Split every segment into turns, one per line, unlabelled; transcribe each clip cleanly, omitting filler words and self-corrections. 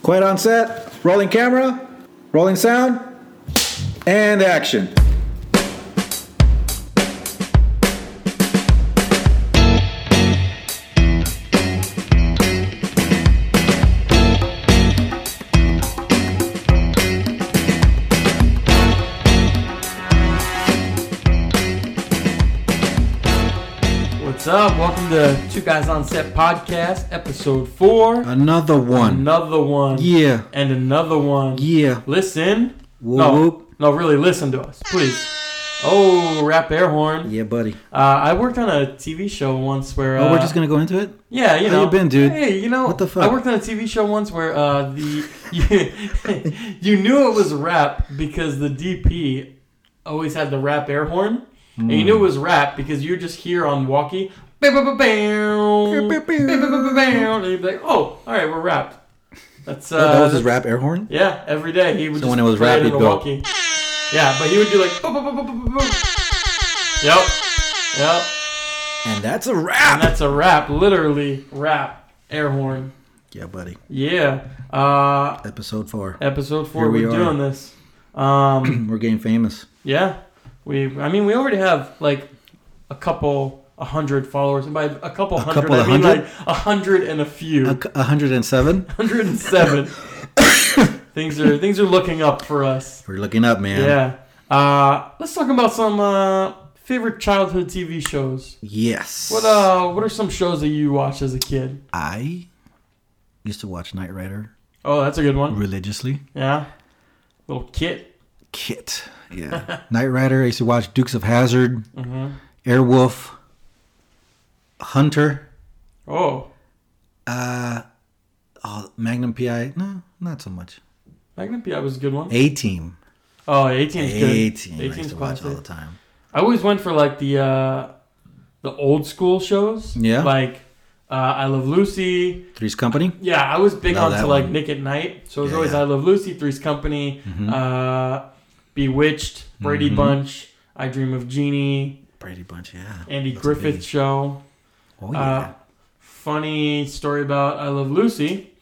Quiet on set, rolling camera, rolling sound, and action.
What's up? Welcome to Two Guys on Set podcast, episode 4.
Another one.
Another one.
Yeah.
And another one.
Yeah.
Listen.
Whoop, whoop.
No, really, listen to us, please. Oh, rap air horn.
Yeah, buddy.
I worked on a TV show once where...
we're just going to go into it?
Yeah, you know.
How you been, dude?
Hey, you know.
What the fuck?
I worked on a TV show once where you knew it was rap because the DP always had the rap air horn. And you knew it was rap because you just hear on walkie, and you'd be like, "Oh, all right, we're rapped." That's
that was his rap air horn?
Yeah, every day he would.
So
just
when it was
play
rap,
in
he'd
the
go.
walkie. Yeah, but he would do like, boom, boom, boom, boom, boom, boom. Yep.
And that's a rap.
And that's a rap, literally rap air horn.
Yeah, buddy.
Yeah.
Episode 4.
Episode 4.
Here we
We're
are.
doing this.
We're getting famous.
Yeah. We already have like a couple 100 followers, and by a couple hundred, I mean like 100 and a few.
107?
107. Things are looking up for us.
We're looking up, man.
Yeah. Let's talk about some favorite childhood TV shows.
Yes.
What are some shows that you watched as a kid?
I used to watch Knight Rider
Oh, that's a good one.
religiously.
Yeah. Little Kit.
Kit. Yeah. Knight Rider. I used to watch Dukes of Hazzard.
Mm-hmm.
Airwolf. Hunter.
Oh.
Magnum PI. No, not so much.
Magnum P.I. was a good one.
A-Team.
Oh, 18's good.
A-Team. I used
18's
to watch all the
classic.
time.
I always went for like the old school shows.
Yeah.
Like I Love Lucy.
Three's Company.
Yeah, I was big
Love
onto
that
like
one.
Nick at Night. So it was
Yeah,
always
yeah.
I Love Lucy, Three's Company, Bewitched, Brady
Mhm.
Bunch, I Dream of Jeannie,
Brady Bunch, yeah.
Andy
That's a
Griffith
biggie.
Show.
Oh, yeah.
Funny story about I Love Lucy.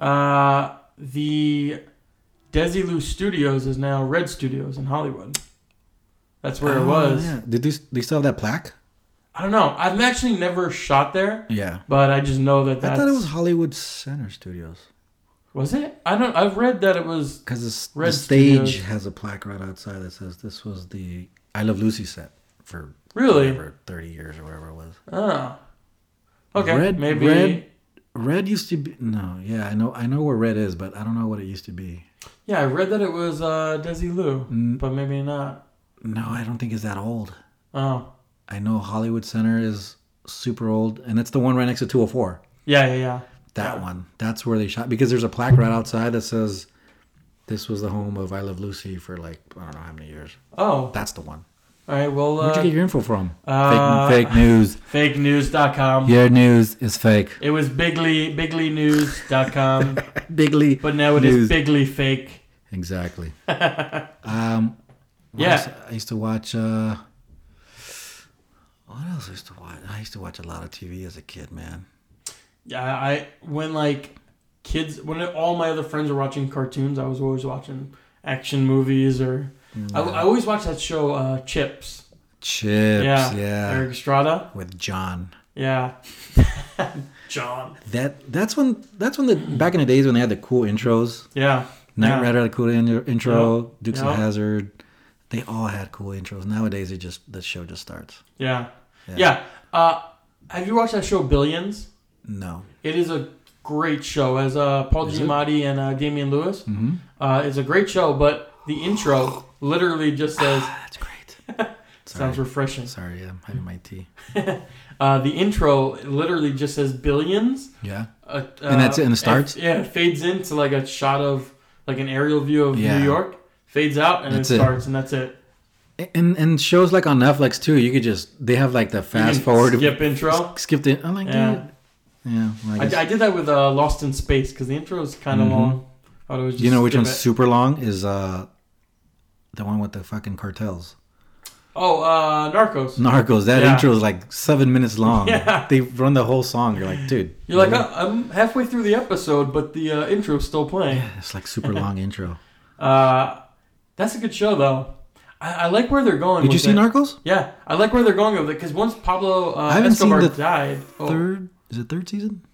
The Desilu Studios is now Red Studios in Hollywood. That's where it was.
Yeah. Did they still have that plaque?
I don't know. I've actually never shot there,
Yeah.
but I just know that that's...
I thought it was Hollywood Center Studios.
Was it? I've read that it was...
Because the
Red
stage
Studios.
has a plaque right outside that says this was the I Love Lucy set for
Really?
whatever, 30 years or whatever it was.
Oh. Okay,
Red,
maybe...
Red used to be... No, yeah, I know where Red is, but I don't know what it used to be.
Yeah, I read that it was Desilu, but maybe not.
No, I don't think it's that old.
Oh.
I know Hollywood Center is super old, and it's the one right next to 204.
Yeah.
That one. That's where they shot. Because there's a plaque right outside that says this was the home of I Love Lucy for like, I don't know how many years.
Oh.
That's the one.
All right, well...
Where'd you get your info from?
uh,
fake news.
FakeNews.com.
Your news is fake.
It was biglynews.com,
Bigly.
but now it
News.
is Bigly Fake.
Exactly.
Yeah.
I used to watch... what else I used to watch? I used to watch a lot of TV as a kid, man.
Yeah, when all my other friends were watching cartoons, I was always watching action movies or... I always watched that show, Chips.
Chips, yeah.
Eric Estrada.
With John.
Yeah. John.
That's when the back in the days when they had the cool intros.
Yeah.
Knight Rider had a cool intro.
Yep.
Dukes of Hazzard. They all had cool intros. Nowadays, the show just starts.
Yeah. Have you watched that show Billions?
No.
It is a great show. As Paul Giamatti and Damian Lewis.
Mm-hmm.
It's a great show, but the intro literally just says...
That's great.
Sounds refreshing.
Sorry, I'm having my tea.
The intro literally just says Billions.
Yeah. And that's it, and it starts?
It fades into like a shot of like an aerial view of New York. Fades out and
That's
it
it.
starts and that's it.
And shows like on Netflix too, you could they have like the fast forward.
Skip intro.
Skip it. I'm like,
Yeah.
Yeah. Well,
I did that with Lost in Space because the intro is kind of long. I would just
you know which
skip
one's
it.
super long is the one with the fucking cartels.
Narcos.
Narcos. That
Yeah.
intro is like 7 minutes long.
Yeah.
They run the whole song. You're like, dude.
You're like, I'm halfway through the episode, but the intro's still playing.
Yeah, it's like super long intro.
That's a good show, though. I like where they're going.
Did you
with
see
it.
Narcos?
Yeah, I like where they're going with it because once Pablo
I haven't seen
Escobar
the
died.
Third? Is it third season?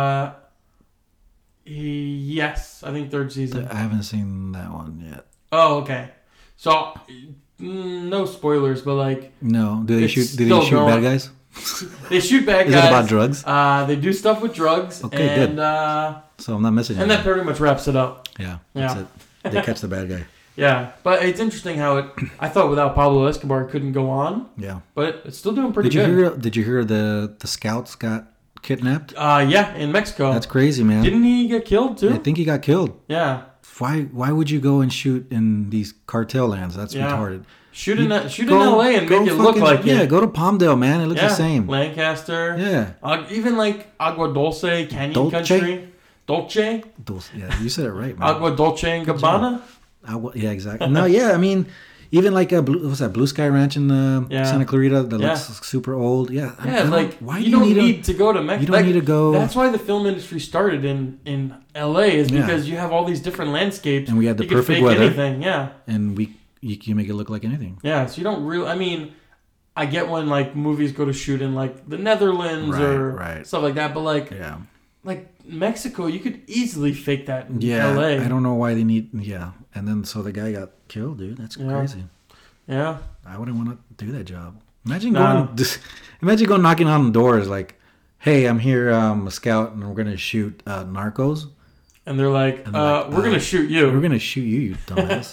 Yes, I think third season.
I haven't seen that one yet.
Oh, okay. So, no spoilers, but like
No. Do they
It's
shoot? Do
still
they shoot
going.
bad guys?
they shoot bad
Is
guys.
it about drugs?
They do stuff with drugs.
Okay,
and,
good. So I'm not missing
and
it.
that pretty much wraps it up.
Yeah. That's
Yeah.
it. They catch the bad guy.
Yeah, but it's interesting how it. I thought without Pablo Escobar it couldn't go on,
Yeah.
but it's still doing pretty
Did you
good.
hear? Did you hear the scouts got kidnapped?
Yeah, in Mexico.
That's crazy, man.
Didn't he get killed too?
I think he got killed.
Yeah.
Why would you go and shoot in these cartel lands? That's
Yeah.
retarded.
Shoot in LA and make it look like
yeah,
it.
go to Palmdale, man. It looks
Yeah,
the same.
Lancaster.
Yeah.
Even like Agua Dulce, Canyon
Dolce?
Country. Dolce?
Yeah, you said it right, man.
Agua Dolce and Gabbana?
Yeah, exactly. No, yeah, I mean, even like what's that Blue Sky Ranch in Santa Clarita that looks super old. Yeah,
Yeah, like
why
you
do
don't
you
need to go to Mexico.
You don't need to go.
That's why the film industry started in LA is
Yeah.
because you have all these different landscapes.
And we had the
you can
perfect
fake
weather.
anything, yeah.
And you can make it look like anything.
Yeah, so you don't really. I mean, I get when like movies go to shoot in like the Netherlands or
Right.
stuff like that, but like
Yeah.
Mexico, you could easily fake that in
Yeah.
LA.
I don't know why they need. Yeah. And then so the guy got killed, dude. That's crazy.
Yeah.
I wouldn't want to do that job. Imagine
No.
going knocking on doors like, "Hey, I'm here, I'm a scout, and we're gonna shoot Narcos.
And they're like, we're gonna shoot you.
We're gonna shoot you dumbass."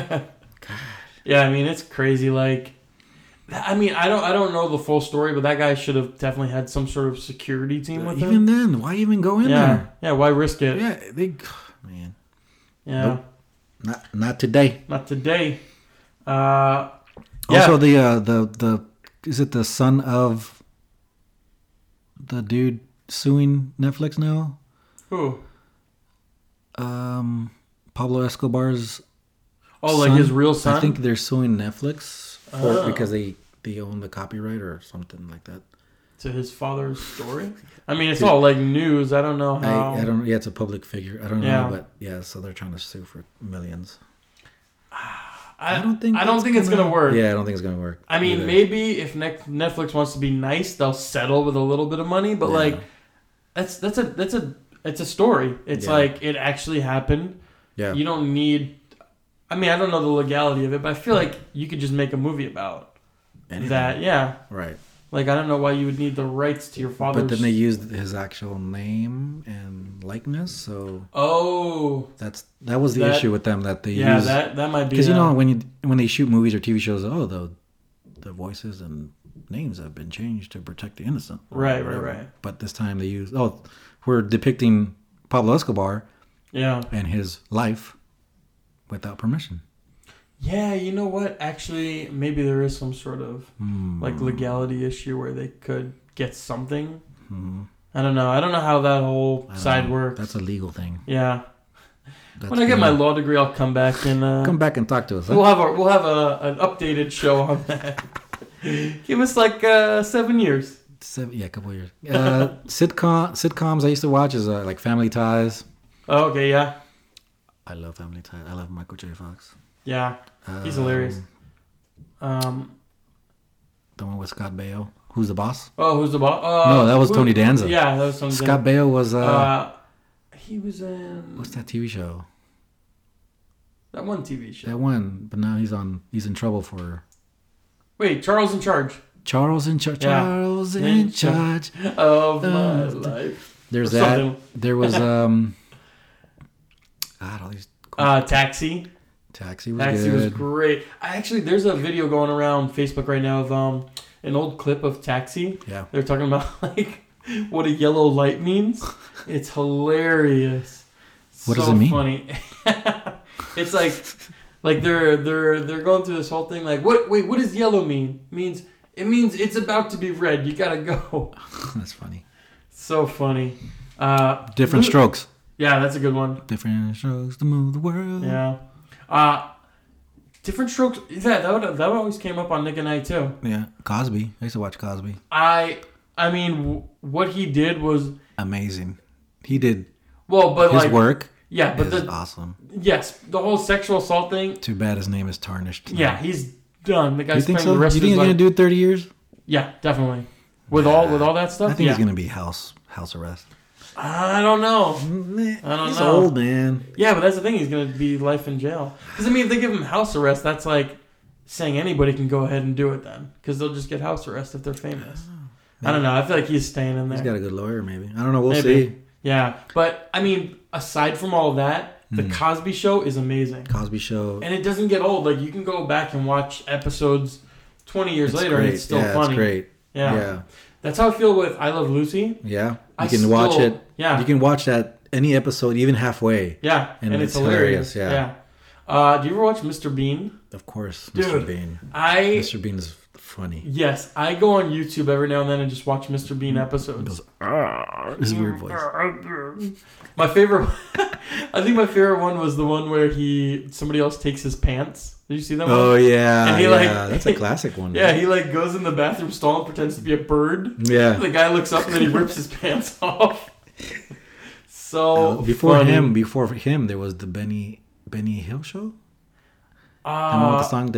Yeah, I mean it's crazy. Like, I mean, I don't know the full story, but that guy should have definitely had some sort of security team with
Even
him.
then, why even go in there?
Yeah, why risk it?
Yeah, man.
Yeah,
Nope. Not today.
not today.
Also, the is it the son of the dude suing Netflix now?
Who?
Pablo Escobar's.
Oh, like his real son?
I think they're suing Netflix because they own the copyright or something like that.
To his father's story. I mean, it's all like news. I don't know how.
I don't. Yeah, it's a public figure. I don't
Yeah.
know, but yeah. So they're trying to sue for millions.
I
don't think.
it's gonna work.
Yeah, I don't think it's gonna work.
I mean,
either.
maybe if Netflix wants to be nice, they'll settle with a little bit of money. But like, it's a story. It's like it actually happened.
Yeah.
You don't need. I mean, I don't know the legality of it, but I feel like you could just make a movie about that. Yeah.
Right.
Like I don't know why you would need the rights to your father's.
But then they used his actual name and likeness, so that was the issue with them that they
yeah
use.
that might be
Because when they shoot movies or TV shows, the voices and names have been changed to protect the innocent.
Right.
But this time they use we're depicting Pablo Escobar and his life without permission.
Yeah, you know what? Actually, maybe there is some sort of like legality issue where they could get something. I don't know. I don't know how that whole side works.
That's a legal thing.
Yeah. When I get my law degree, I'll come back and
come back and talk to us. Huh?
We'll have an updated show on that. Give us like 7 years.
A couple of years. Sitcoms I used to watch is like Family Ties.
Oh, okay, yeah.
I love Family Ties. I love Michael J. Fox.
Yeah, he's hilarious.
The one with Scott Baio. Who's the boss?
Oh, who's the boss?
No, that was Tony Danza.
Yeah, that was Tony Danza.
Scott Baio was.
He was in.
What's that TV show?
That one TV show.
That one, but now he's in trouble for.
Wait, Charles in Charge.
Charles in charge.
Yeah.
Charles in charge
of my life.
There's
Or
that.
something.
There was God, all these.
Taxi.
Taxi was
Taxi
good.
was great. There's a video going around Facebook right now of an old clip of Taxi.
Yeah.
They're talking about like what a yellow light means. It's hilarious.
What does it mean?
Funny. It's like they're going through this whole thing like what does yellow mean? It means it's about to be red. You gotta go.
That's funny.
So funny.
Different strokes.
Yeah, that's a good one.
Different strokes to move the world.
Yeah. Different Strokes. Yeah, that always came up on Nick and Night too.
Yeah, Cosby. I used to watch Cosby.
I mean, what he did was
amazing. He did
but
his
like
work.
Yeah, but
is awesome.
Yes, the whole sexual assault thing.
Too bad his name is tarnished.
Yeah, he's done. The guy's
you think
spending
so?
the rest
You
of
think
his
he's
life.
gonna do 30 years?
Yeah, definitely. With all that stuff.
I think he's gonna be house arrest.
I don't know.
He's old, man.
Yeah, but that's the thing. He's going to be life in jail. Because, I mean, if they give him house arrest, that's like saying anybody can go ahead and do it then. Because they'll just get house arrest if they're famous. I don't know. I feel like he's staying in there.
He's got a good lawyer, maybe. I don't know. We'll
maybe.
see.
Yeah. But, I mean, aside from all of that, The Cosby Show is amazing.
Cosby Show.
And it doesn't get old. Like, you can go back and watch episodes 20 years later
great.
and it's still funny.
It's great.
Yeah. That's how I feel with I Love Lucy.
Yeah. You can watch it.
Yeah.
You can watch that any episode, even halfway.
Yeah. And it's hilarious. Yeah. Do you ever watch Mr. Bean?
Of course.
Dude,
Mr. Bean. Mr. Bean is funny.
Yes. I go on YouTube every now and then and just watch Mr. Bean episodes.
His weird voice.
My favorite, I think my favorite one was the one where somebody else takes his pants. Did you see that one?
Oh, yeah.
And he
that's a classic one.
Yeah, he like goes in the bathroom stall and pretends to be a bird.
Yeah.
The guy looks up and then he rips his pants off. So
before
funny.
him, there was the Benny Hill show. And with the song,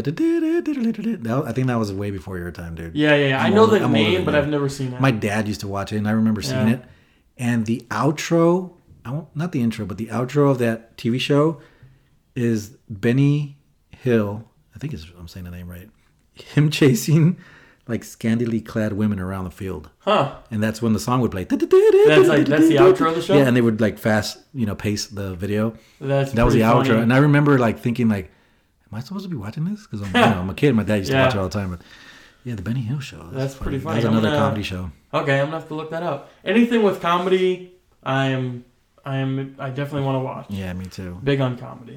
I think that was way before your time, dude.
Yeah. I know the name, but I've never seen it.
My dad used to watch it, and I remember seeing it. And the outro, not the intro, but the outro of that TV show is Benny Hill. I think I'm saying the name right. Him chasing like scantily clad women around the field.
Huh.
And that's when the song would play.
That's the outro of the show?
Yeah, and they would like fast, pace the video.
That
was the
funny.
outro. And I remember like thinking like, am I supposed to be watching this? Because I'm a kid. My dad used to watch it all the time. But yeah, the Benny Hill show.
That's pretty funny.
That's another comedy show.
Okay, I'm gonna have to look that up. Anything with comedy, I definitely want to watch.
Yeah, me too.
Big on comedy.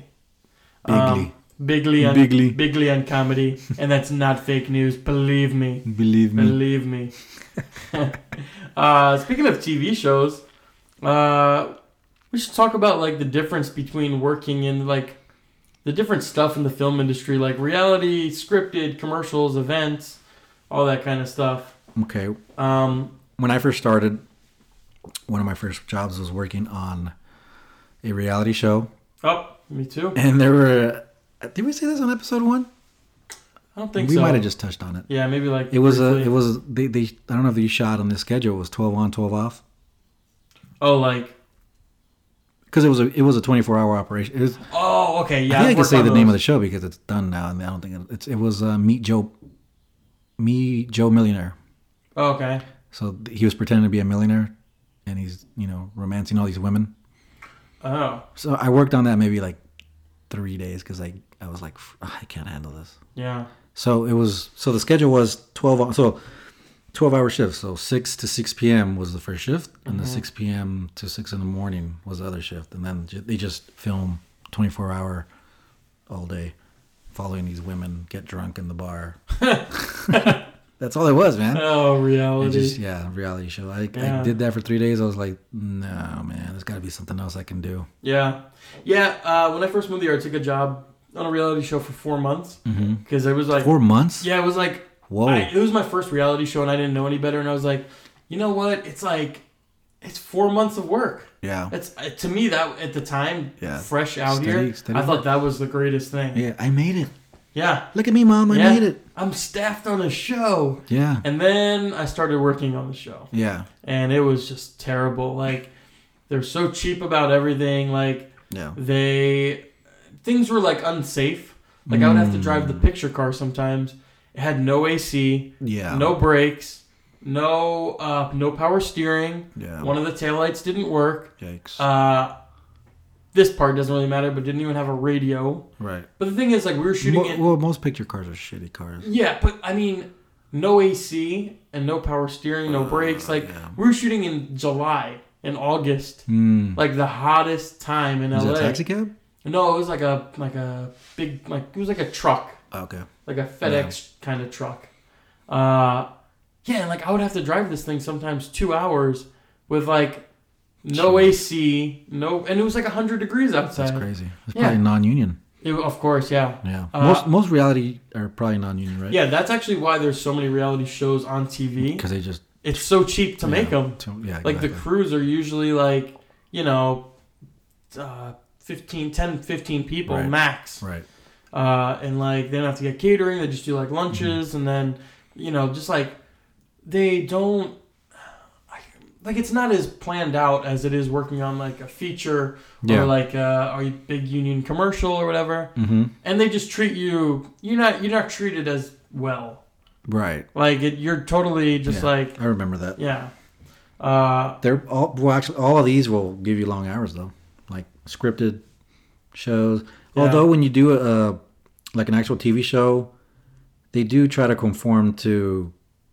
Bigly.
Bigly on comedy, and that's not fake news. Believe me.
Believe
me. Speaking of TV shows, we should talk about like the difference between working in like the different stuff in the film industry, like reality, scripted, commercials, events, all that kind of stuff.
Okay. When I first started, one of my first jobs was working on a reality show.
Oh, me too.
And there were. Did we say this on episode 1?
I don't think
we
so.
might have just touched on it.
Yeah, maybe like
they I don't know if they shot on this schedule. It was 12 on, 12 off.
Oh, like
because it was a 24-hour operation.
Okay, yeah.
I think I can say the name of the show because it's done now. I mean, I don't think it was Meet Joe Millionaire.
Oh, okay.
So he was pretending to be a millionaire, and he's romancing all these women.
Oh.
So I worked on that maybe like 3 days because I was like, I can't handle this.
Yeah.
So the schedule was 12-hour shifts. So 6 to 6 p.m. was the first shift, and the 6 p.m. to 6 in the morning was the other shift. And then they just film 24-hour all day, following these women get drunk in the bar. That's all it was, man.
Oh, reality.
Reality show. I did that for 3 days. I was like, no, man, there's got to be something else I can do.
Yeah. Yeah, when I first moved here, I took a job on a reality show for 4 months. Because it was like...
4 months?
Yeah, it was like...
Whoa.
It was my first reality show, and I didn't know any better. And I was like, you know what? It's 4 months of work.
Yeah.
It's to me, that at the time, fresh out here, I thought that was the greatest thing.
Yeah, I made it.
Yeah.
Look at me, Mom. I made it.
I'm staffed on a show.
Yeah.
And then I started working on the show.
Yeah.
And it was just terrible. Like, they're so cheap about everything. Like, things were like unsafe. Like, I would have to drive the picture car sometimes. It had no AC.
Yeah.
No brakes. No power steering.
Yeah.
One of the taillights didn't work.
Yikes.
This part doesn't really matter, but didn't even have a radio.
Right.
But the thing is, like, we were shooting
Well, most picture cars are shitty cars.
Yeah, but, I mean, no AC and no power steering, no brakes. Like, we were shooting in July and August. Like, the hottest time in LA.
Was it a taxi cab?
No, it was like a big, it was like a truck.
Okay.
Like a FedEx kind of truck. And, like, I would have to drive this thing sometimes 2 hours with, like, no AC, and it was like 100 degrees outside.
That's crazy. It's probably non-union.
Of course, yeah.
Yeah. Most reality are probably non-union, right?
Yeah, that's actually why there's so many reality shows on TV.
Because they just...
It's so cheap to make them.
Yeah,
like the crews are usually like, 15 people max.
Right.
And like they don't have to get catering. They just do like lunches and then, just like they don't... Like it's not as planned out as it is working on like a feature or like a big union commercial or whatever. Mm-hmm. And they just treat you. You're not treated as well.
Right.
Like you're totally just like.
I remember that.
Yeah.
They're actually all of these will give you long hours though, like scripted shows. Yeah. Although when you do like an actual TV show, they do try to conform to.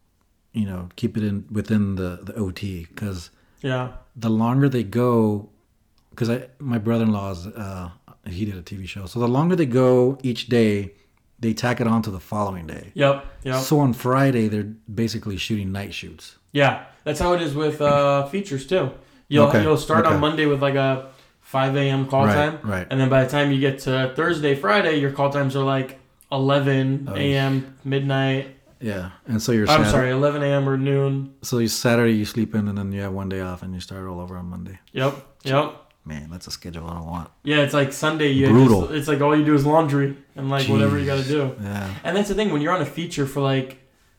Keep it within the OT because the longer they go, because my brother-in-law's he did a TV show, so the longer they go each day, they tack it on to the following day.
Yep.
So on Friday they're basically shooting night shoots.
Yeah, that's how it is with features too. You'll start on Monday with like a 5 a.m. call time,
right?
And then by the time you get to Thursday, Friday, your call times are like 11 a.m. midnight.
Yeah, and so you're...
11 a.m. or noon.
So Saturday you sleep in, and then you have one day off, and you start all over on Monday.
Yep.
Man, that's a schedule I don't want.
Yeah, it's like Sunday.
Brutal.
It's like all you do is laundry and like whatever you got to do.
Yeah.
And that's the thing, when you're on a feature for like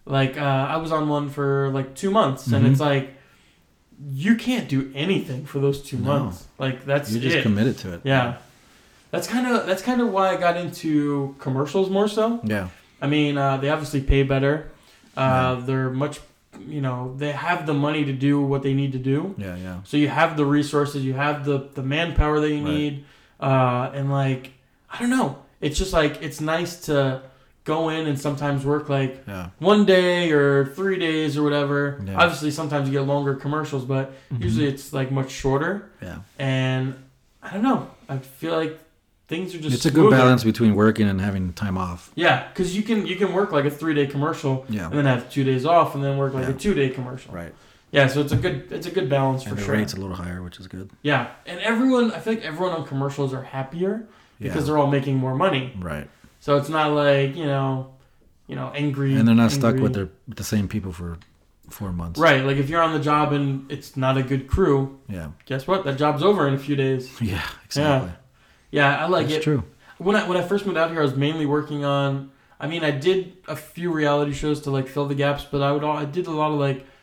I was on one for like 2 months, and it's like you can't do anything for those 2 months. Like that's
you're just committed to it.
Yeah. That's kind of why I got into commercials more so.
Yeah.
I mean, they obviously pay better. They're much, they have the money to do what they need to do.
Yeah.
So you have the resources, you have the manpower that you need. And like, I don't know. It's just like, it's nice to go in and sometimes work like 1 day or 3 days or whatever. Yeah. Obviously, sometimes you get longer commercials, but usually it's like much shorter.
Yeah.
And I don't know. I feel like things are just
it's a good balance between working and having time off.
Yeah, because you can work like a 3-day commercial and then have 2 days off and then work like a 2-day commercial.
Right.
Yeah, so it's a good balance for sure.
And the rate's a little higher, which is good.
Yeah, and I feel like everyone on commercials are happier because they're all making more money.
Right.
So it's not like angry.
And they're not stuck with the same people for 4 months.
Right. Like if you're on the job and it's not a good crew.
Yeah.
Guess what? That job's over in a few days.
Yeah. Exactly.
Yeah, I like it.
That's true.
When I first moved out here, I was mainly working on. I mean, I did a few reality shows to like fill the gaps, but I did a lot of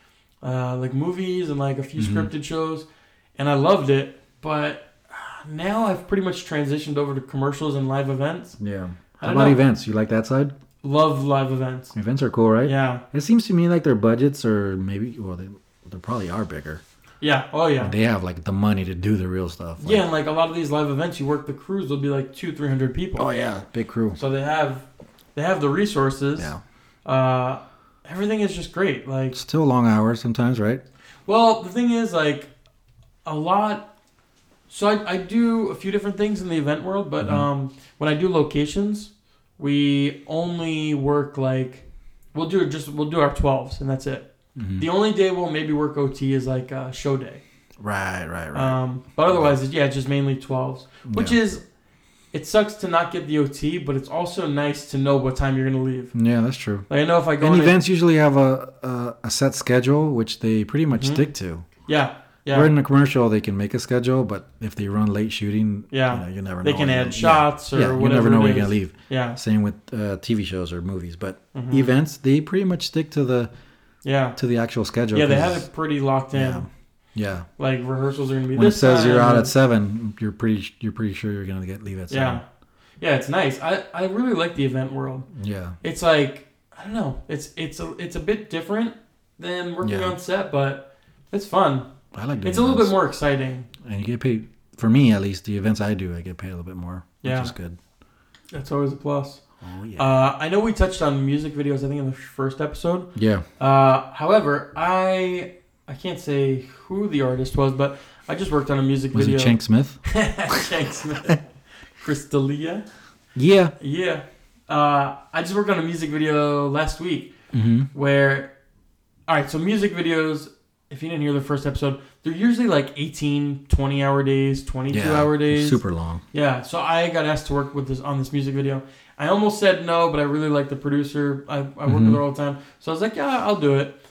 like movies and like a few scripted shows, and I loved it. But now I've pretty much transitioned over to commercials and live events.
Yeah. How about events? You like that side?
Love live events.
Events are cool, right?
Yeah.
It seems to me like their budgets are maybe they probably are bigger.
Yeah. Oh, yeah.
They have like the money to do the real stuff.
Like, and like a lot of these live events, you work the crews, there'll be like 200-300 people.
Oh yeah, big crew.
So they have the resources.
Yeah.
Everything is just great. Like
still long hours sometimes, right?
Well, the thing is, like a lot. So I do a few different things in the event world, but when I do locations, we only work like we'll do our 12s and that's it. The only day we'll maybe work OT is like show day.
Right.
But otherwise, it's just mainly 12s, which is, it sucks to not get the OT, but it's also nice to know what time you're going to leave.
Yeah, that's true.
Like I know if I go
and events usually have a set schedule, which they pretty much stick to.
Yeah.
Where in a commercial, they can make a schedule, but if they run late shooting, you never know.
They can add shots or whatever.
You never know when you're going to leave.
Yeah.
Same with TV shows or movies. But events, they pretty much stick to the actual schedule.
Yeah, they have it pretty locked in.
Yeah.
Like rehearsals are going to be
when
this
it says
time,
you're out at 7, you're pretty sure you're going to leave at 7.
Yeah, it's nice. I really like the event world.
Yeah.
It's like, I don't know. It's a bit different than working on set, but it's fun.
I like doing
It's a little bit more exciting.
And you get paid, for me at least, the events I do, I get paid a little bit more, which is good.
That's always a plus.
Oh, yeah.
I know we touched on music videos, I think, in the first episode.
Yeah.
However, I can't say who the artist was, but I just worked on a music video.
Was it Chank Smith?
Chank Smith. Crystalia?
Yeah.
Yeah. I just worked on a music video last week where, all right, so music videos, if you didn't hear the first episode, they're usually like 18, 20-hour days, 22-hour days.
Super long.
Yeah, so I got asked to work with this on this music video. I almost said no, but I really like the producer. I work with her all the time. So I was like, yeah, I'll do it.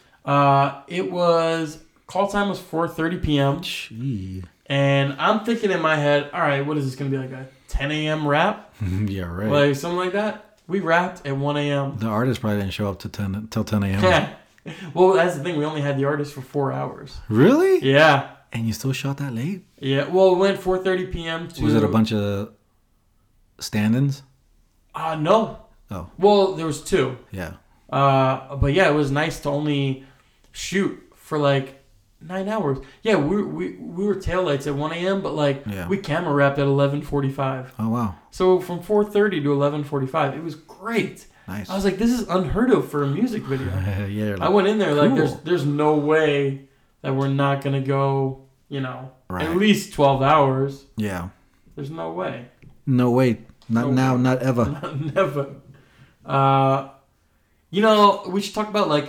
Call time was 4:30 p.m.
Gee.
And I'm thinking in my head, all right, what is this going to be, like a 10 a.m. rap?
Yeah, right.
Like something like that? We rapped at 1 a.m.
The artist probably didn't show up till 10 a.m.
Yeah. Well, that's the thing. We only had the artist for 4 hours.
Really?
Yeah.
And you still shot that late?
Yeah. Well, we went 4:30 p.m. to...
Was it a bunch of stand-ins?
No.
Oh.
Well, there was 2.
Yeah.
But yeah, it was nice to only shoot for like 9 hours. Yeah, we were taillights at 1 a.m., but like we camera wrapped at 11:45.
Oh, wow.
So from 4:30 to 11:45, it was great.
Nice.
I was like, this is unheard of for a music video.
Yeah.
I went in there like
cool.
there's no way that we're not gonna go,
Right.
at least 12 hours.
Yeah.
There's no way.
No way. Not
No
now,
way.
not ever.
Never. We should talk about like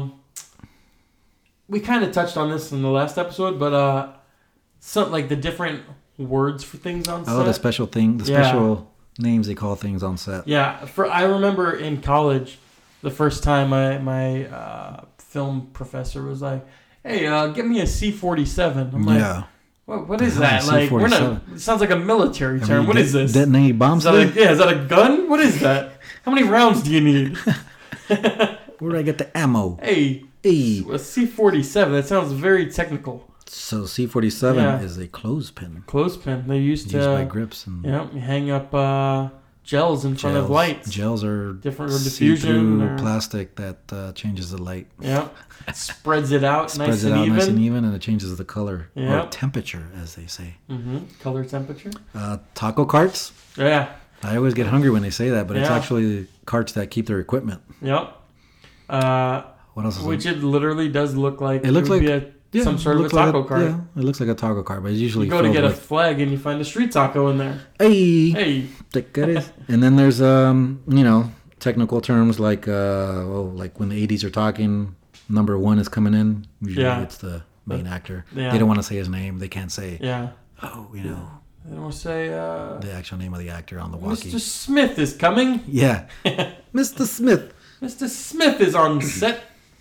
we kind of touched on this in the last episode, but some like the different words for things on set.
Oh, the special thing, the special names they call things on set.
Yeah, I remember in college, the first time my film professor was like, "Hey, give me a C-47." I'm like, what is that? Like, it sounds like a military term. What is this?
Detonate bombs?
Is that a gun? What is that? How many rounds do you need?
Where do I get the ammo?
Hey, a C-47. That sounds very technical.
So C-47 is a clothespin.
Clothespin. They used
by grips and
you hang up gels in front of lights.
Gels are
different or diffusion or
plastic that changes the light.
Yeah, spreads it out
nice and even, and it changes the color or temperature, as they say.
Color temperature.
Taco carts.
Yeah.
I always get hungry when they say that, but it's actually carts that keep their equipment.
Yep.
What else is
which it literally does look like.
It looks like
some sort of a taco cart.
Yeah, it looks like a taco cart, but it's usually
you go to get a flag and you find a street taco in there.
Hey. And then there's technical terms like like when the 80s are talking, number 1 is coming in. Usually it's the main actor.
Yeah.
They don't want to say his name. They can't say.
Yeah.
They
don't say
the actual name of the actor on the walkie.
Mr. Smith is coming.
Yeah. Mr. Smith.
Mr. Smith is on set.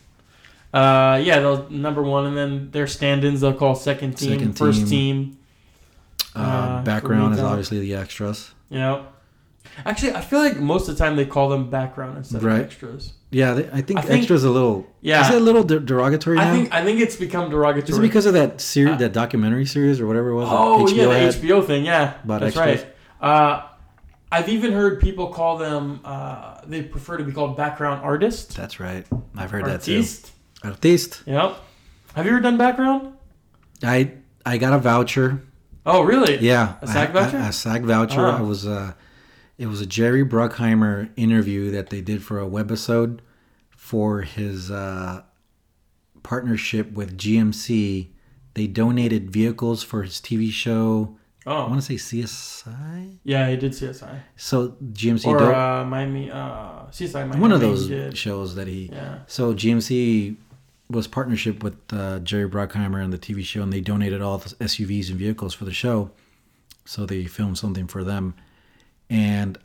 They'll number 1, and then their stand-ins they'll call second team. First team.
Background is obviously the extras.
Yeah. Actually, I feel like most of the time they call them background instead of extras.
Yeah, I think extras a little.
Yeah.
Is it a little derogatory now?
I think it's become derogatory.
Is it because of that series, that documentary series or whatever it was?
Oh, the HBO thing. Yeah,
about
that's
extras.
Right. I've even heard people call them. They prefer to be called background artist.
That's right. I've heard that too.
Artiste. Yep. Have you ever done background?
I got a voucher.
Oh, really?
Yeah.
A SAG voucher?
A SAG voucher. It was a Jerry Bruckheimer interview that they did for a webisode for his partnership with GMC. They donated vehicles for his TV show.
Oh.
I want to say CSI?
Yeah, he did CSI.
So GMC...
Or Miami... CSI Miami.
One of those shows that he...
Yeah.
So GMC was partnership with Jerry Bruckheimer and the TV show, and they donated all the SUVs and vehicles for the show. So they filmed something for them. And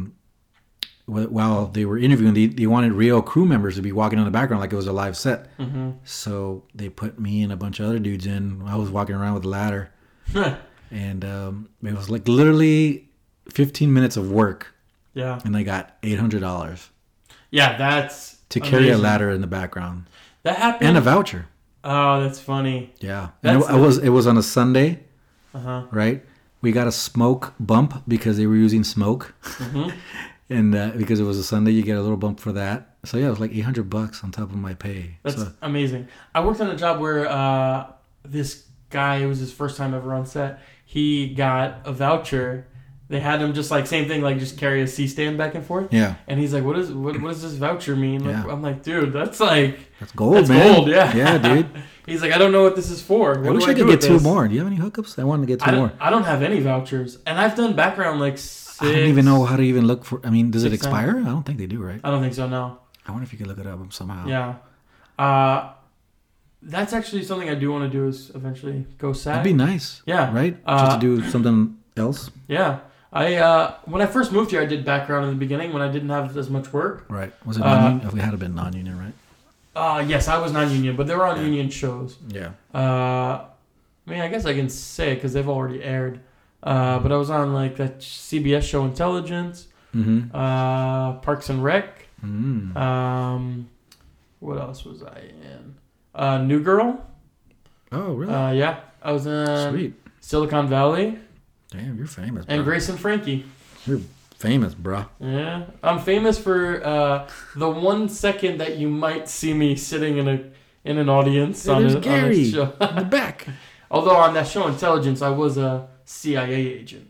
while they were interviewing, they wanted real crew members to be walking in the background like it was a live set.
Mm-hmm.
So they put me and a bunch of other dudes in. I was walking around with a ladder. And it was like literally 15 minutes of work.
Yeah.
And I got $800.
Yeah, that's
to carry a ladder in the background.
That happened.
And a voucher.
Oh, that's funny.
Yeah. And it was on a Sunday.
Uh-huh.
Right? We got a smoke bump because they were using smoke.
Mm-hmm.
And because it was a Sunday, you get a little bump for that. So yeah, it was like $800 on top of my pay.
That's amazing. I worked on a job where this guy, it was his first time ever on set. He got a voucher. They had him just like same thing, like just carry a C-stand back and forth.
Yeah.
And he's like, "What does this voucher mean?" Like,
yeah.
I'm like, "Dude, that's
gold,
that's
man.
Gold, yeah."
Yeah, dude.
He's like, "I don't know what this is for.
I wish I could get 2 more. Do you have any hookups? I wanted to get 2 more.
I don't have any vouchers, and I've done background like 6.
I don't even know how to even look for. I mean, does it
6
expire? I don't think they do, right?
I don't think so. No.
I wonder if you could look it up somehow.
Yeah. that's actually something I do want to do is eventually go SAG.
That'd be nice.
Yeah.
Right? Just to do something else.
Yeah. When I first moved here, I did background in the beginning when I didn't have as much work.
Right. Was it non-union? If we had been non-union, right?
Yes, I was non-union, but they were on union shows.
Yeah.
I mean, I guess I can say it because they've already aired. But I was on like that CBS show Intelligence, Parks and Rec. What else was I in? New Girl.
Oh, really?
Yeah, I was in
Sweet.
Silicon Valley.
Damn, you're famous, bro.
And Grace and Frankie.
You're famous, bro.
Yeah, I'm famous for the 1 second that you might see me sitting in an audience on a show.
in the back.
Although on that show Intelligence, I was a CIA agent.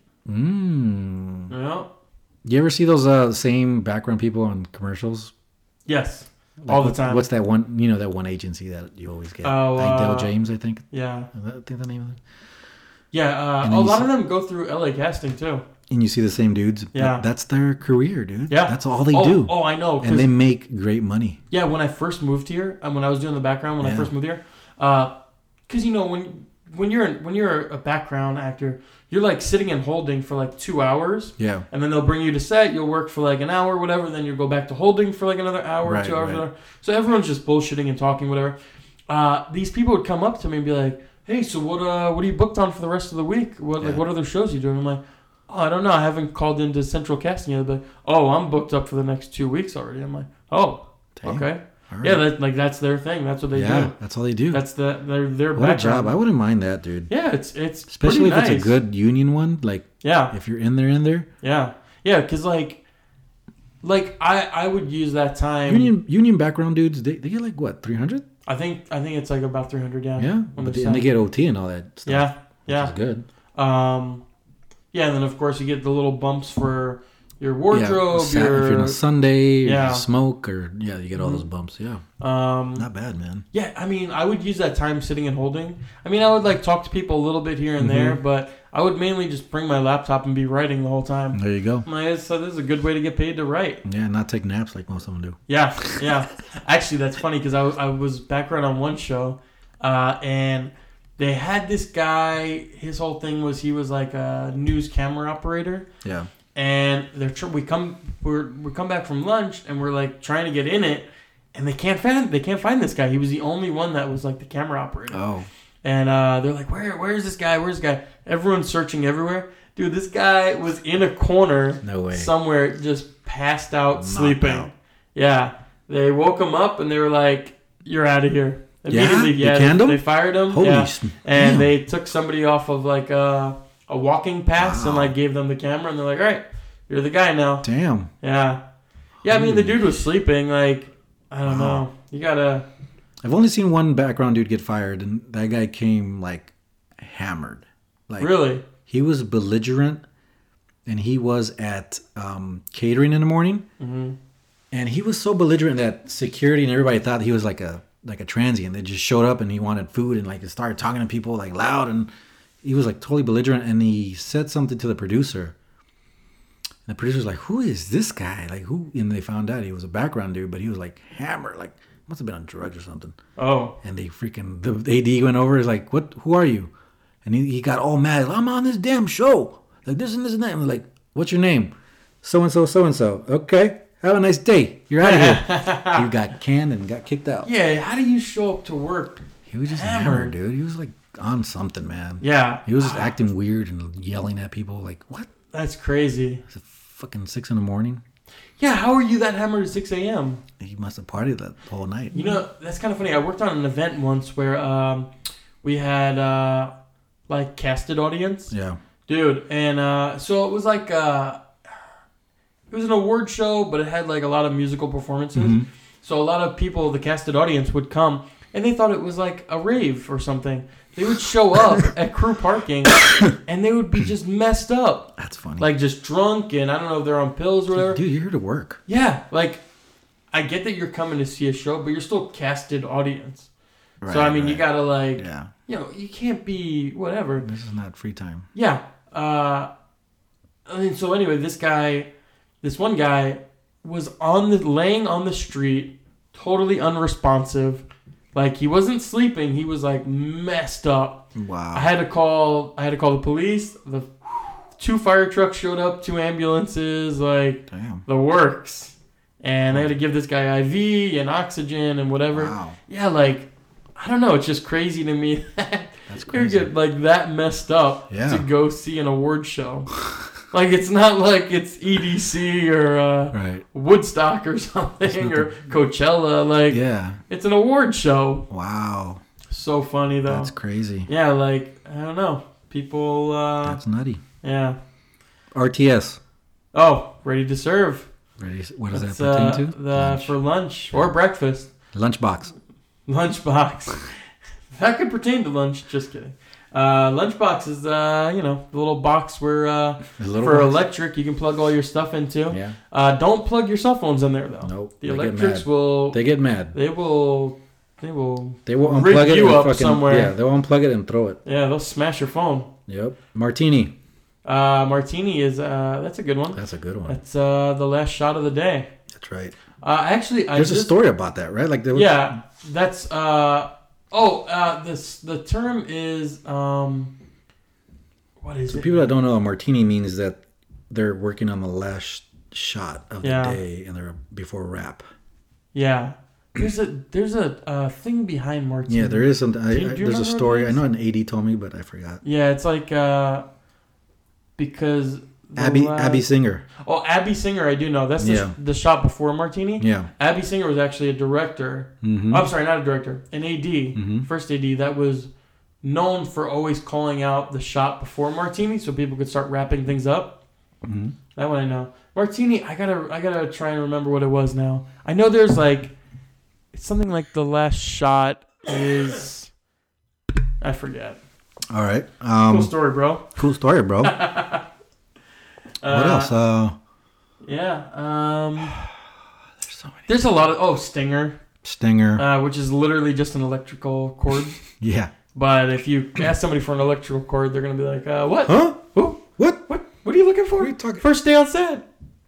Yeah.
You ever see those same background people on commercials?
Yes. All the time.
What's that one? That one agency that you always get?
Oh,
Dale James, I think.
Yeah.
I think the name of it.
Yeah. A lot of them go through LA Casting too.
And you see the same dudes.
Yeah.
That's their career, dude.
Yeah.
That's all they do.
Oh, I know.
And they make great money.
Yeah. When I first moved here, and when I was doing the background, I first moved here, because when you're a background actor, you're like sitting and holding for like 2 hours.
Yeah.
And then they'll bring you to set. You'll work for like an hour, whatever. Then you'll go back to holding for like another hour,
Right,
2 hours.
right.
Whatever. So everyone's just bullshitting and talking, whatever. These people would come up to me and be like, "Hey, so what are you booked on for the rest of the week? What other shows are you doing?" I'm like, "Oh, I don't know. I haven't called into central casting yet." But like, "Oh, I'm booked up for the next 2 weeks already." I'm like, "Oh,
Damn.
okay."
Right.
Yeah, that's their thing. That's what they do.
That's all they do.
That's their
what
background.
a job. I wouldn't mind that, dude.
Yeah, it's
Especially if
pretty nice.
it's a good union one. Like,
yeah,
if you're in there.
yeah, because like I would use that time.
Union background dudes, they get like what, 300?
I think it's like about 300. Yeah.
Yeah,
when
and they get OT and all that stuff.
Yeah.
Which is good.
Yeah, and then of course you get the little bumps for your wardrobe.
If you're on a Sunday,
Yeah.
you smoke, or you get all those bumps. Yeah. Not bad, man.
Yeah, I mean, I would use that time sitting and holding. I mean, I would like talk to people a little bit here and there, but I would mainly just bring my laptop and be writing the whole time.
There you go.
So this is a good way to get paid to write.
Yeah, not take naps like most of them do.
Yeah. Actually, that's funny because I was background on one show, and they had this guy. His whole thing was he was like a news camera operator.
Yeah.
And we come back from lunch and we're like trying to get in it, and they can't find this guy. He was the only one that was like the camera operator.
Oh.
And they're like, where's this guy? Where's this guy? Everyone's searching everywhere. Dude, this guy was in a corner somewhere, just passed out, sleeping.
Out.
Yeah. They woke him up and they were like, "You're out of here." Immediately,
You canned him?
They fired him.
Holy
and they took somebody off of like a walking pass and like gave them the camera, and they're like, "All right, you're the guy now."
Damn.
Yeah. I mean, the dude was sleeping. Like, I don't know. You gotta.
I've only seen one background dude get fired, and that guy came like hammered. Like,
Really?
He was belligerent, and he was at catering in the morning, and he was so belligerent that security and everybody thought he was like a transient. They just showed up and he wanted food and like started talking to people like loud, and he was like totally belligerent. And he said something to the producer. And the producer's like, "Who is this guy? Like who?" And they found out he was a background dude, but he was like hammered, like must have been on drugs or something.
Oh.
And the AD went over. He's like, "What? Who are you?" And he got all mad. "I'm on this damn show. Like this and this and that." And we're like, "What's your name?" "So and so, so and so." "Okay. Have a nice day. You're out of here." You got canned and got kicked out.
Yeah. How do you show up to work?
He was just hammered, dude. He was like on something, man.
Yeah.
He was just acting weird and yelling at people. Like, what?
That's crazy.
It's fucking 6 a.m.
Yeah. How are you that hammered at 6 a.m.?
He must have partied that whole night.
You know, that's kind of funny. I worked on an event once where we had like casted audience.
Yeah.
Dude, and so it was like it was an award show, but it had like a lot of musical performances. So a lot of people, the casted audience, would come, and they thought it was like a rave or something. They would show up at crew parking, and they would be just messed up.
That's funny.
Like just drunk, and I don't know if they're on pills or whatever.
Dude, you're here to work.
Yeah, like I get that you're coming to see a show, but you're still casted audience.
Right,
so I mean, you gotta like,
yeah.
You know, you can't be whatever.
This is not free time.
Yeah. And so anyway, this one guy was laying on the street, totally unresponsive, Like he wasn't sleeping. He was like messed up.
Wow.
I had to call the police. The 2 fire trucks showed up, 2 ambulances, like
Damn.
the works. And they had to give this guy IV and oxygen and whatever.
Wow.
Yeah, like I don't know. It's just crazy to me that
That's
you
crazy.
get like that messed up
Yeah.
to go see an award show. Like it's not like it's EDC or
Right.
Woodstock or something or Coachella. Like
Yeah.
it's an award show.
Wow.
So funny though.
That's crazy.
Yeah, like I don't know. People.
That's nutty.
Yeah.
RTS.
Oh, ready to serve.
Ready? What does
That's,
that pertain to?
Lunch. For lunch or breakfast.
Lunchbox.
Lunchbox. That could pertain to lunch. Just kidding. Lunchbox is the little box where for electric you can plug all your stuff into.
Yeah.
Don't plug your cell phones in there though.
Nope.
The
They get
electrics
mad.
will.
They get mad.
They will
They will
rig
unplug it
you
and
up
fucking,
somewhere.
Yeah, they'll unplug it and throw it.
Yeah, they'll smash your phone.
Yep. Martini.
Martini is that's a good one.
That's a good one.
That's the last shot of the day.
That's right.
Actually,
There's a story about that, right? Like there was,
Yeah, that's the term is what is
So
it?
people that don't know, a martini means that they're working on the last shot of the
Yeah.
day and they're before wrap.
Yeah, there's a thing behind martini.
Yeah, there is something.
Do you
There's a
remember
story.
what it
I know an AD told me, but I forgot.
Yeah, it's like because
Abby Singer.
Oh, Abby Singer, I do know. That's
Yeah.
the shot before martini.
Yeah.
Abby Singer was actually a director.
Mm-hmm.
I'm sorry, not a director, an AD,
Mhm.
first AD that was known for always calling out the shot before martini, so people could start wrapping things up.
Mm-hmm.
That one I know. Martini, I gotta try and remember what it was now. I know there's like, it's something like the last shot is, I forget.
All right.
Cool story, bro.
Cool story, bro. What else?
Yeah.
There's so many.
There's a lot of Stinger,
Stinger.
which is literally just an electrical cord.
Yeah.
But if you ask somebody for an electrical cord, they're gonna be like, "What?
Huh?
Who?
What?
What are you looking for?
What are you talking?
First day on set."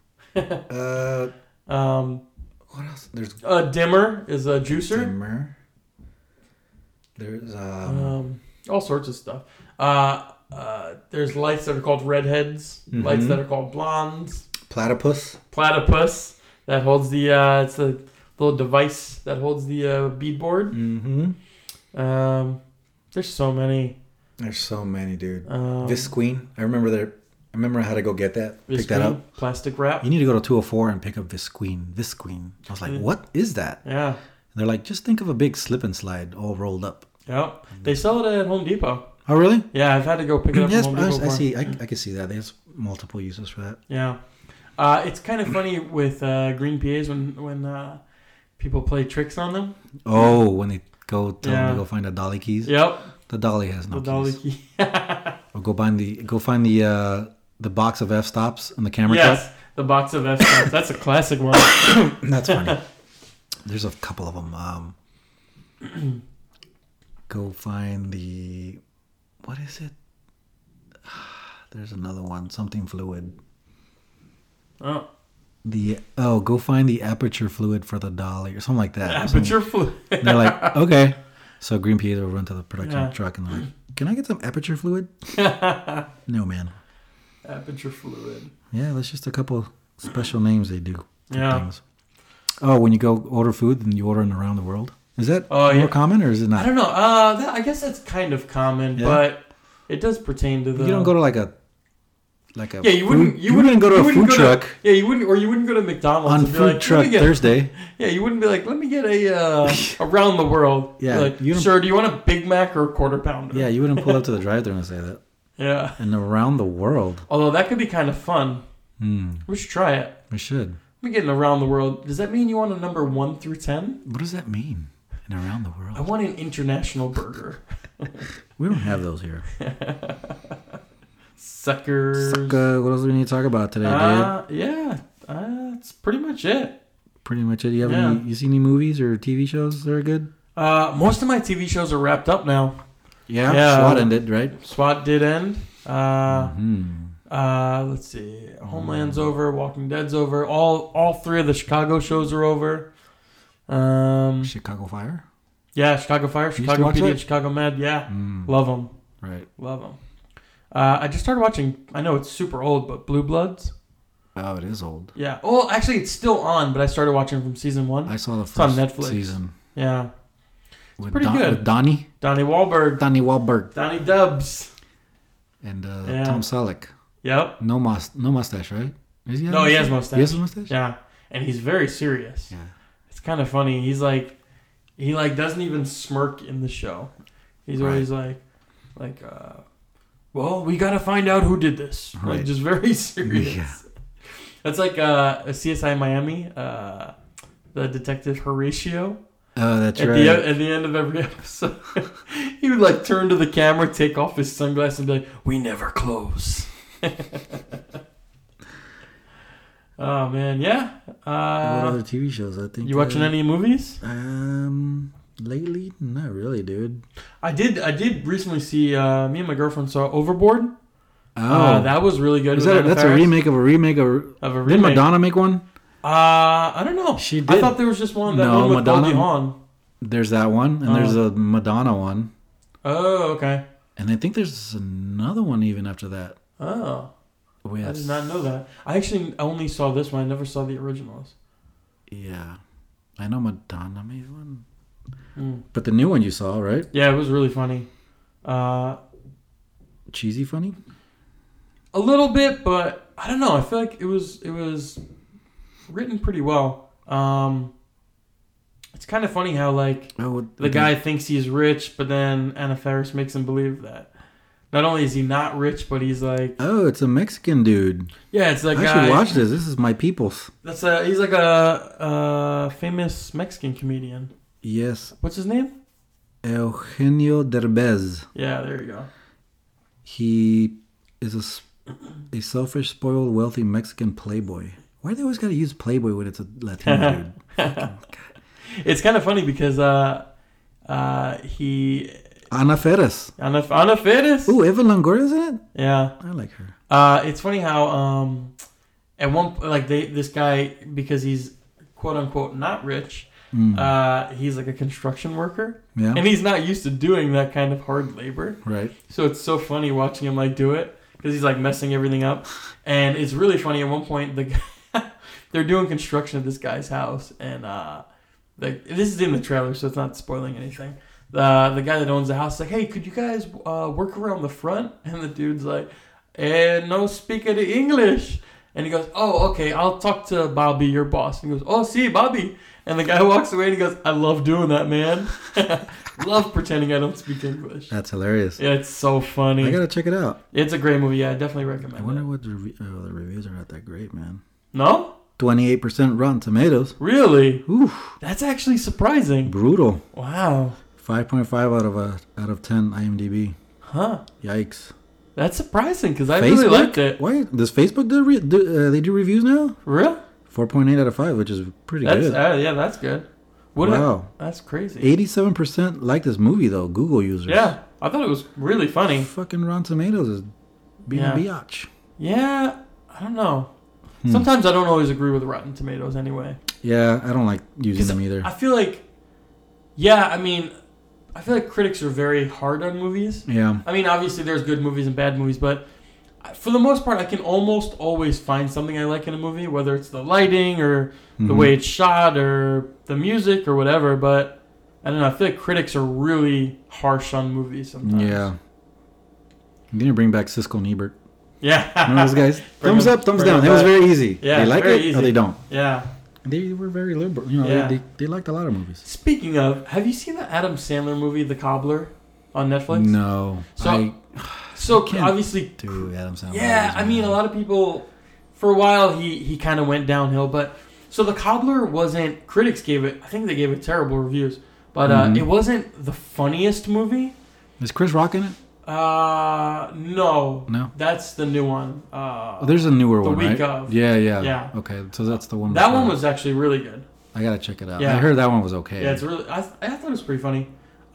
What else? There's
A dimmer is a juicer.
dimmer. There's
All sorts of stuff. There's lights that are called redheads.
Mhm.
Lights that are called blondes.
platypus.
Platypus that holds the. It's a little device that holds the beadboard.
Mm-hmm.
There's so many.
There's so many, dude.
Um,
Visqueen. I remember I had to go get that. Pick that
Visqueen,
up.
Plastic wrap.
You need to go to 204 and pick up Visqueen. Visqueen. I was like, what is that?
Yeah.
And they're like, just think of a big slip and slide all rolled up.
Yep. They sell it at Home Depot.
Oh, really?
Yeah, I've had to go pick it up
Yes,
from Home Depot
I
before.
see. I can see that. There's multiple uses for that.
Yeah. It's kind of funny with green PAs when people play tricks on them.
Oh, when they go tell them
Yeah.
to go find the dolly keys.
Yep.
The dolly has no
The dolly
keys.
key.
Or go find the box of f stops and the camera
Yes. The box of F-stops. That's a classic one.
cut. That's funny. There's a couple of them. Go find the, what is it? There's another one. Something fluid.
Oh.
Go find the aperture fluid for the dolly or something like that.
Aperture fluid.
And they're like, okay. So Green PA will run to the production
Yeah.
truck and they're like, can I get some aperture fluid? No, man.
Aperture fluid.
Yeah, that's just a couple special names they do. For
Yeah.
things. Oh, when you go order food, then you order in around the world. Is that
Oh,
more
yeah.
common or is it not?
I don't know. I guess that's kind of common,
Yeah.
but it does pertain to the.
You don't go to like a
Yeah, you wouldn't.
You wouldn't go to a food truck
Yeah, you wouldn't, or you wouldn't go to McDonald's
on
and be
food
like,
truck
"Let me get-"
Thursday.
Yeah, you wouldn't be like, let me get a around the world.
Yeah,
You're like,
you don't-
sir, do you want a Big Mac or a quarter pounder?
Yeah, you wouldn't pull up to the drive-thru and say that.
Yeah.
And around the world.
Although that could be kind of fun.
Hmm.
We should try it.
We should.
Let me get an around the world. Does that mean you want a number 1 through 10?
What does that mean? And around the world.
I want an international burger.
We don't have those here.
Suckers.
What else do we need to talk about today, dude?
Yeah. That's pretty much it.
Pretty much it. You have
Yeah.
you see any movies or TV shows that are good?
Most of my TV shows are wrapped up now.
Yeah.
Yeah.
SWAT ended, right?
SWAT did end.
Hmm.
Let's see. Homeland's over. Walking Dead's over. All three of the Chicago shows are over.
Chicago Fire.
Yeah, Chicago Fire,
used to
Chicago
watch
PD,
that?
and Chicago Med. Yeah,
Mm,
love them.
right.
Love them. I just started watching. I know it's super old, but Blue Bloods.
Oh, it is old.
Yeah. Well, actually, it's still on, but I started watching from season 1.
I saw the
It's on
first
Netflix.
season.
Yeah.
With
pretty good.
With Donnie
Wahlberg.
Wahlberg,
Donnie Dubs.
and
Yeah.
Tom Selleck.
Yep.
No mustache, right? Is he?
No, he has mustache.
He has a mustache.
Yeah, and he's very serious.
Yeah.
It's kind of funny. He's like, he like doesn't even smirk in the show. He's always like, well, we gotta find out who did this.
Right.
Like, just very serious.
Yeah.
That's like a CSI Miami, the detective Horatio.
Oh, that's
At
right.
at the end of every episode, he would like turn to the camera, take off his sunglasses, and be like, "We never close." Oh man, yeah.
What other TV shows? I think
You watching any movies?
Lately, not really, dude.
I did recently see. Me and my girlfriend saw Overboard.
Oh,
that was really good.
is
with
that
Anna
that's a
Faris.
remake of a remake of?
Of a
Did
remake.
Madonna make one?
I don't know.
She
I
did.
thought there was just one. That
No,
one with
Madonna-
Goldie Hawn.
There's that one, and there's a Madonna one,
Oh, okay.
and I think there's another one even after that.
Oh,
With,
I did not know that. I actually only saw this one. I never saw the originals.
Yeah, I know Madonna made one,
Mm.
but the new one you saw, right?
Yeah, it was really funny.
Cheesy funny.
A little bit, but I don't know. I feel like it was written pretty well. It's kind of funny how like the guy thinks he's rich, but then Anna Faris makes him believe that not only is he not rich, but he's like,
Oh, it's a Mexican dude.
yeah, it's that
I
guy.
should watch this. This is my people's.
He's like a famous Mexican comedian.
Yes,
What's his name?
Eugenio Derbez.
Yeah, there you go.
He is a selfish, spoiled, wealthy Mexican playboy. Why do they always got to use playboy when it's a Latino dude? Fucking-
It's kind of funny because he
Ana Faris.
Anna Faris.
Ooh, Eva Longoria is in it?
Yeah.
I like her.
It's funny how at one like this guy, because he's quote unquote not rich, he's like a construction worker,
Yeah.
and he's not used to doing that kind of hard labor.
Right.
So it's so funny watching him like do it because he's like messing everything up, and it's really funny. At one point, they're doing construction at this guy's house, and this is in the trailer, so it's not spoiling anything. The guy that owns the house is like, "Hey, could you guys work around the front?" And the dude's like, "No speak any English." And he goes, "Oh, okay, I'll talk to Bobby, your boss." And he goes, "Oh, see, Bobby." And the guy walks away and he goes, "I love doing that, man. Love pretending I don't speak English."
That's hilarious.
Yeah, it's so funny.
I gotta check it out.
It's a great movie. Yeah, I definitely recommend
I wonder
it.
what the reviews are not that great, man.
No?
28% Rotten Tomatoes.
Really?
Oof,
That's actually surprising.
brutal.
Wow.
5.5 out of 10 IMDb.
Huh.
Yikes.
That's surprising because I really liked it.
Why does Facebook they do reviews now?
Real?
4.8 out of 5, which is pretty
That's
good.
yeah, that's good.
Wow.
That's crazy.
87% like this movie though. Google users.
Yeah, I thought it was really funny.
Fucking Rotten Tomatoes is being
Yeah.
a biatch.
Yeah, I don't know. Sometimes I don't always agree with Rotten Tomatoes anyway.
Yeah, I don't like using
'Cause
them either.
I feel like, yeah, I feel like critics are very hard on movies.
Yeah.
I mean, obviously there's good movies and bad movies, but for the most part, I can almost always find something I like in a movie, whether it's the lighting or the way it's shot or the music or whatever. But I don't know. I feel like critics are really harsh on movies sometimes.
Yeah. I'm gonna bring back Siskel and Ebert.
Yeah.
Remember those guys?
Bring
Thumbs
them-
up, thumbs
bring
down.
them
It was
back.
very easy.
Yeah,
They like
very
it
easy.
or they don't.
Yeah.
They were very liberal. You know,
Yeah.
they liked a lot of movies.
Speaking of, have you seen the Adam Sandler movie, The Cobbler, on Netflix?
No.
So
can't
obviously,
do Adam Sandler.
yeah.
movies,
I mean,
man.
a lot of people, for a while, he kind of went downhill. But so The Cobbler wasn't. Critics gave it. I think they gave it terrible reviews. But it wasn't the funniest movie.
Is Chris Rock in it?
No.
No.
That's the new one.
Oh, there's a newer
The
one,
week
right?
of.
Yeah.
Yeah.
Okay, so that's the one.
that
before.
one was actually really good.
I gotta check it out.
Yeah.
I heard that one was okay.
Yeah, it's really. I thought it was pretty funny.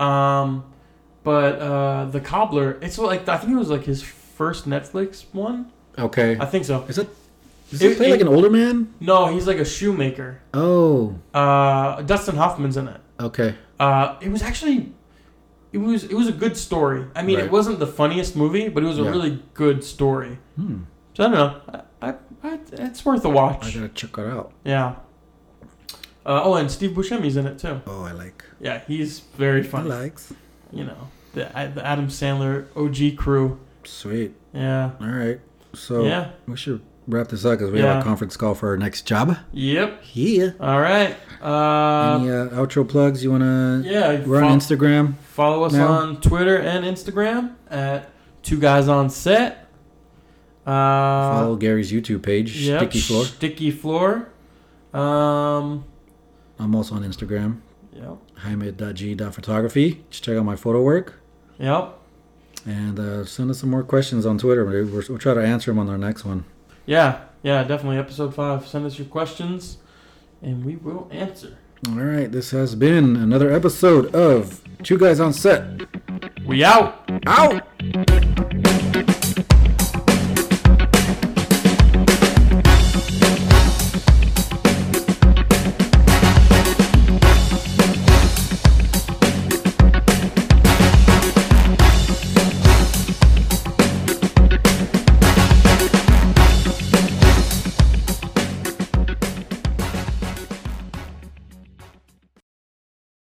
But The Cobbler, it's like I think it was like his first Netflix one.
Okay.
I think so.
Does he play like an older man?
No, he's like a shoemaker.
Oh.
Dustin Hoffman's in it.
Okay.
It was actually, it was a good story. I mean,
Right.
it wasn't the funniest movie, but it was a
Yeah.
really good story.
Hmm.
So I don't know. It's worth a watch.
I gotta check it out.
Yeah. And Steve Buscemi's in it too.
Oh, I like.
Yeah, he's very funny.
likes.
You know, the Adam Sandler OG crew.
Sweet.
Yeah.
All right. So
Yeah.
we should wrap this up because we have a conference call for our next job.
Yep.
Yeah.
All right.
Any outro plugs you wanna?
Yeah.
We're on Instagram.
Follow us
now.
on Twitter and Instagram at 2 Guys on Set.
Follow Gary's YouTube page,
Yep,
Sticky Floor.
Sticky Floor.
I'm also on Instagram,
Yep.
Jaime.g.photography. Just check out my photo work.
Yep.
And send us some more questions on Twitter. We'll try to answer them on our next one.
Yeah. Yeah, definitely. Episode 5. Send us your questions, and we will answer.
All right. This has been another episode of 2 Guys on Set.
We out.
Out!